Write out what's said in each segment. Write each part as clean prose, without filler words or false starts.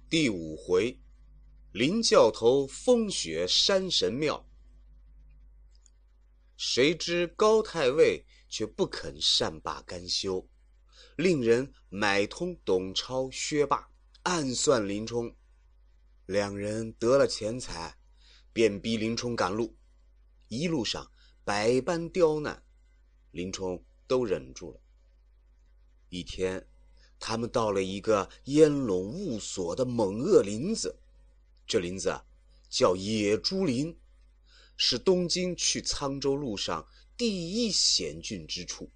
第5回，林教头风雪山神庙。谁知高太尉却不肯善罢甘休，令人买通董超、薛霸，暗算林冲。两人得了钱财，便逼林冲赶路。一路上百般刁难，林冲都忍住了。一天，他们到了一个烟笼雾锁的猛恶林子，这林子叫野猪林，是东京去沧州路上第一险峻之处。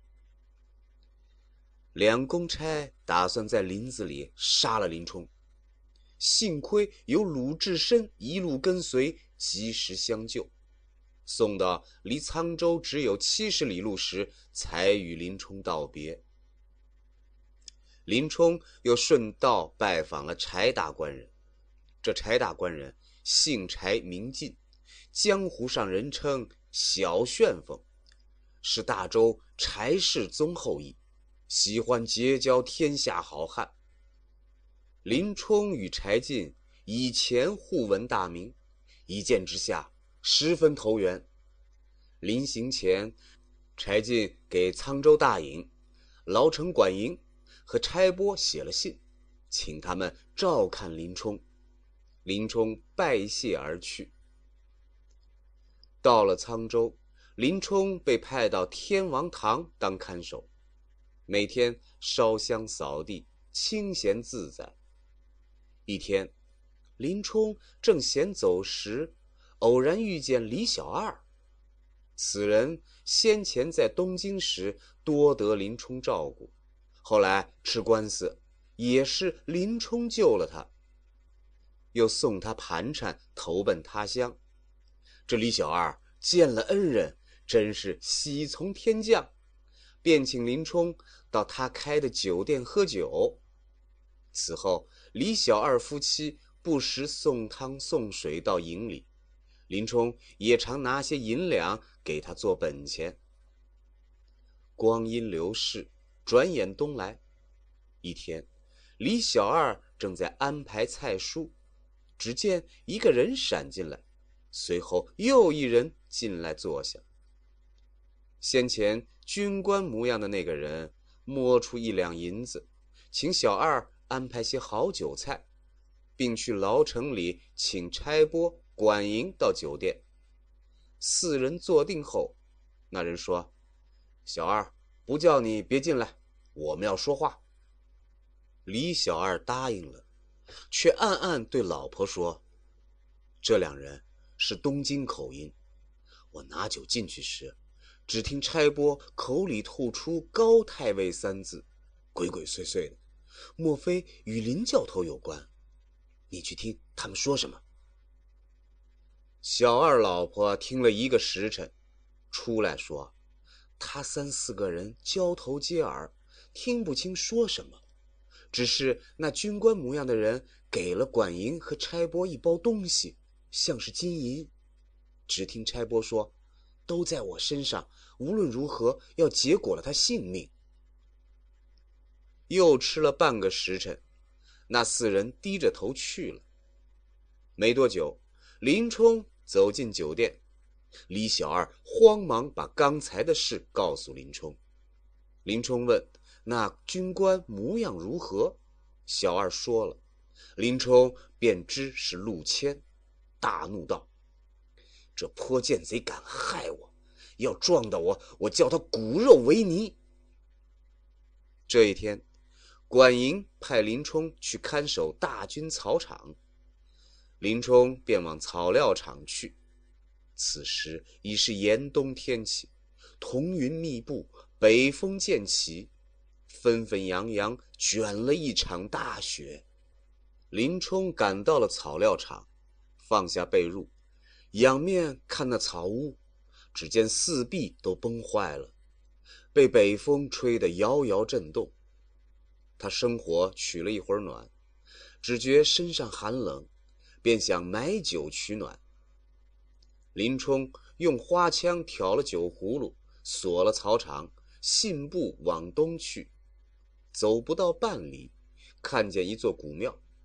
两公差打算在林子里杀了林冲，幸亏有鲁智深一路跟随，及时相救，送到离沧州只有70里路时，才与林冲道别。林冲又顺道拜访了柴大官人，这柴大官人姓柴名进，江湖上人称小旋风，是大周柴氏宗后裔，喜欢结交天下好汉。林冲与柴进以前互闻大名，一见之下十分投缘。临行前，柴进给沧州大尹、牢城管营和差拨写了信，请他们照看林冲。林冲拜谢而去。到了沧州，林冲被派到天王堂当看守，每天烧香扫地，清闲自在。一天，林冲正闲走时，偶然遇见李小二。此人先前在东京时多得林冲照顾，后来吃官司，也是林冲救了他，又送他盘缠投奔他乡。这李小二见了恩人，真是喜从天降，便请林冲到他开的酒店喝酒。此后，李小二夫妻不时送汤送水到营里，林冲也常拿些银两给他做本钱。光阴流逝，转眼冬来。一天，李小二正在安排菜蔬，只见一个人闪进来，随后又一人进来坐下。先前军官模样的那个人摸出1两银子，请小二安排些好酒菜，并去牢城里请差拨、管营到酒店。4人坐定后，那人说：“小二，不叫你别进来，我们要说话。”李小二答应了，却暗暗对老婆说：“这2人是东京口音，我拿酒进去时，只听差拨口里吐出高太尉3字，鬼鬼祟祟的，莫非与林教头有关？你去听他们说什么。”小二老婆听了1个时辰，出来说：“他3、4个人交头接耳，听不清说什么，只是那军官模样的人给了管营和差拨一包东西，像是金银。只听差拨说，都在我身上，无论如何要结果了他性命。”又吃了半个时辰，那4人低着头去了。没多久，林冲走进酒店，李小二慌忙把刚才的事告诉林冲。林冲问那军官模样如何，小二说了，林冲便知是陆谦，大怒道：“这泼贱贼敢害我，要撞到我叫他骨肉为泥。”这一天，管营派林冲去看守大军草场，林冲便往草料场去。此时已是严冬天气，彤云密布，北风渐起，纷纷扬扬卷了一场大雪。林冲赶到了草料场，放下被褥，仰面看那草屋，只见4壁都崩坏了，被北风吹得摇摇震动。他生火取了一会儿暖，只觉身上寒冷，便想买酒取暖。林冲用花枪挑了酒葫芦，锁了草场，信步往东去。走不到半里，看见一座古庙，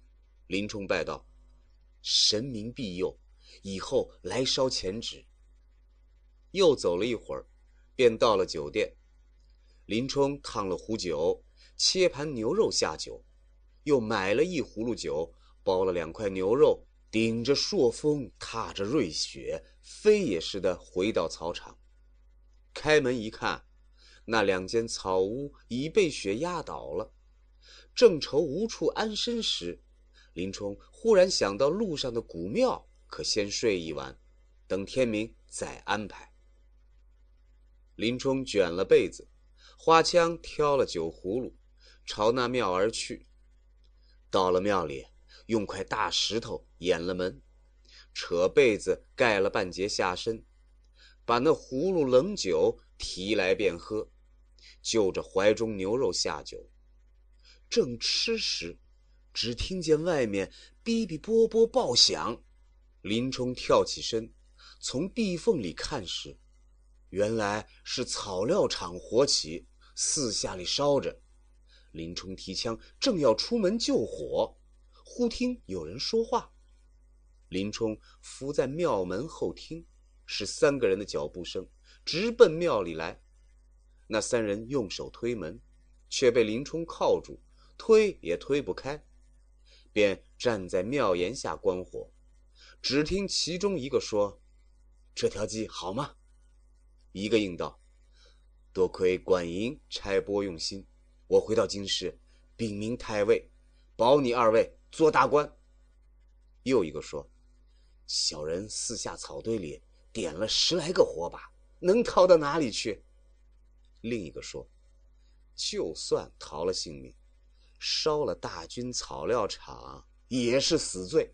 林冲拜道：“神明庇佑，以后来烧钱纸。”又走了一会儿，便到了酒店。林冲烫了壶酒，切盘牛肉下酒，又买了一葫芦酒，包了2块牛肉，顶着朔风，踏着瑞雪，飞也似的回到草场。开门一看，那2间草屋已被雪压倒了。正愁无处安身时，林冲忽然想到路上的古庙，可先睡一晚，等天明再安排。林冲卷了被子，花枪挑了酒葫芦，朝那庙而去。到了庙里，用块大石头掩了门，扯被子盖了半截下身，把那葫芦冷酒提来便喝，就着怀中牛肉下酒。正吃时，只听见外面哔哔啵啵爆响。林冲跳起身，从壁缝里看时，原来是草料场火起，四下里烧着。林冲提枪正要出门救火，忽听有人说话。林冲伏在庙门后听，是3个人的脚步声，直奔庙里来。那3人用手推门，却被林冲铐住，推也推不开，便站在庙檐下观火。只听其中一个说：“这条计好吗？”一个应道：“多亏管营差拨用心，我回到京师禀明太尉，保你2位做大官。”又一个说：“小人四下草堆里点了10来个火把，能逃到哪里去？”另一个说：“就算逃了性命，烧了大军草料场也是死罪。”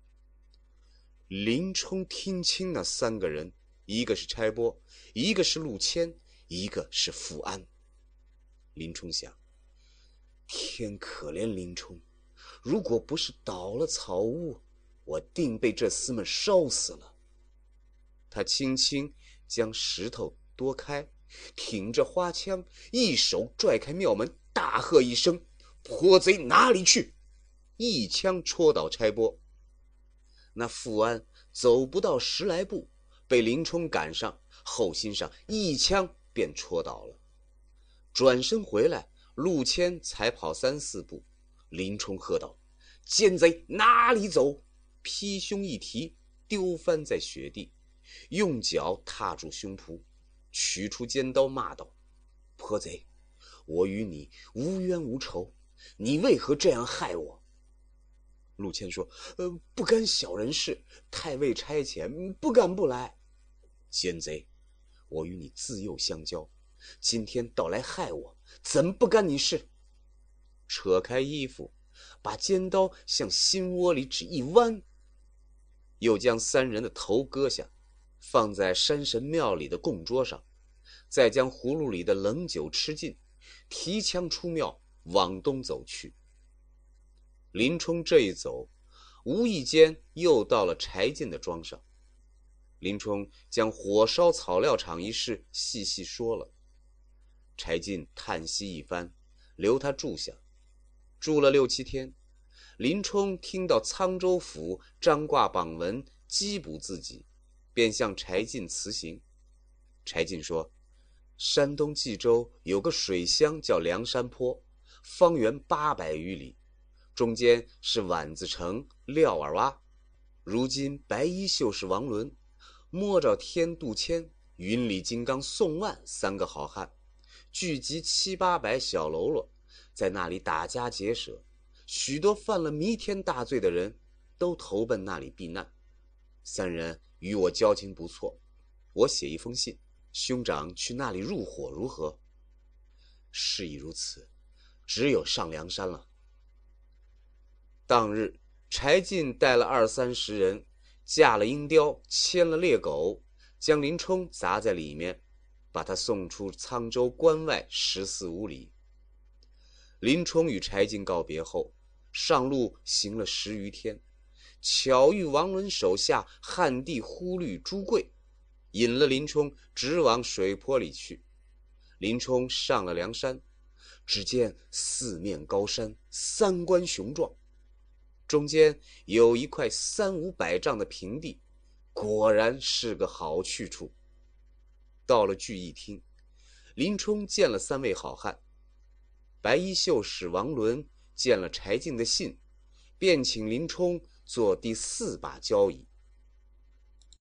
林冲听清那3个人，一个是差拨，一个是陆谦，一个是富安。林冲想，天可怜林冲，如果不是倒了草屋，我定被这厮们烧死了。他轻轻将石头拨开，挺着花枪，一手拽开庙门，大喝一声：“泼贼哪里去！”一枪戳倒差拨。那富安走不到10来步，被林冲赶上，后心上一枪便戳倒了。转身回来，陆谦才跑3、4步。林冲喝道：“奸贼哪里走！”劈胸一提，丢翻在雪地，用脚踏住胸脯，取出尖刀，骂道：“泼贼，我与你无冤无仇，你为何这样害我？”陆谦说：“不干小人事，太尉差遣，不敢不来。”奸贼，我与你自幼相交，今天倒来害我，怎不干你事？扯开衣服，把尖刀向心窝里只一弯，又将3人的头割下，放在山神庙里的供桌上，再将葫芦里的冷酒吃尽，提枪出庙，往东走去。林冲这一走，无意间又到了柴进的庄上。林冲将火烧草料场一事细细说了。柴进叹息一番，留他住下。住了6、7天，林冲听到沧州府张挂榜文缉捕自己，便向柴进辞行。柴进说：“山东冀州有个水乡叫梁山坡，方圆800余里，中间是宛子城、廖耳洼。如今白衣秀士王伦、摸着天杜迁、云里金刚宋万3个好汉，聚集7、800小喽啰，在那里打家劫舍，许多犯了弥天大罪的人都投奔那里避难。3人与我交情不错，我写一封信，兄长去那里入伙如何？”“事已如此，只有上梁山了。”当日，柴进带了20、30人，架了鹰雕，牵了猎狗，将林冲砸在里面，把他送出沧州关外14、15里。林冲与柴进告别后，上路行了10余天，巧遇王伦手下汉地忽律朱贵，引了林冲直往水泊里去。林冲上了梁山，只见4面高山，3关雄壮。 中间有一块300-500丈的平地，果然是个好去处。到了聚义厅，林冲见了3位好汉。白衣秀士王伦见了柴进的信，便请林冲做第4把交椅。